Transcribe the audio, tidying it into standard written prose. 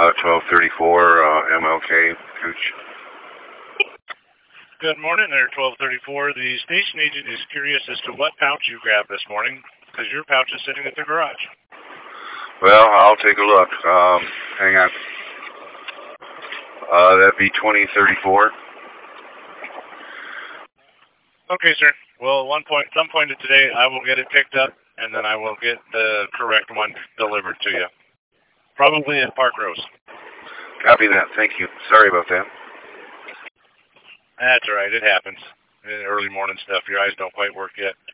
1234 MLK, Cooch. Good morning there, 1234. The station agent is curious as to what pouch you grabbed this morning, because your pouch is sitting at the garage. Well, I'll take a look. Hang on. That'd be 2034. Okay, sir. Well, some point of today, I will get it picked up, and then I will get the correct one delivered to you. Probably at Park Rose. Copy that. Thank you. Sorry about that. That's all right. It happens. Early morning stuff. Your eyes don't quite work yet.